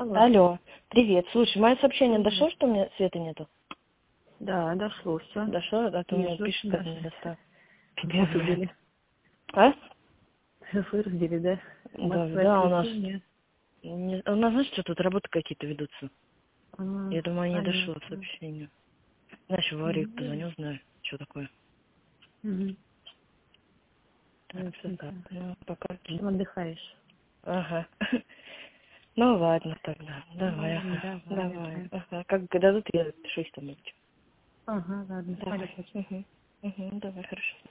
Алло. Алло, привет. Слушай, мое сообщение дошло, что у меня света нету? Да, дошло все. Дошло, а то мне Вижу, пишет, да. как не достал. Пипец, Вырубили. а? Вырубили, да? Да, Массовое да, у нас, отключение. у нас, знаешь, что тут работы какие-то ведутся. А, Я думаю, не дошло понятно. сообщение. Знаешь, в аварию Мгм. позвонил, знаю, что такое. Мгм. Так что так, Ясненько. ну, пока. Что отдыхаешь? Ага. Ну ладно тогда, давай, Ну, ага. давай, Давай, ага. ага. Как дадут, я пишусь там. Ага, ладно, Давай. спасибо. Угу. Угу, давай, хорошо.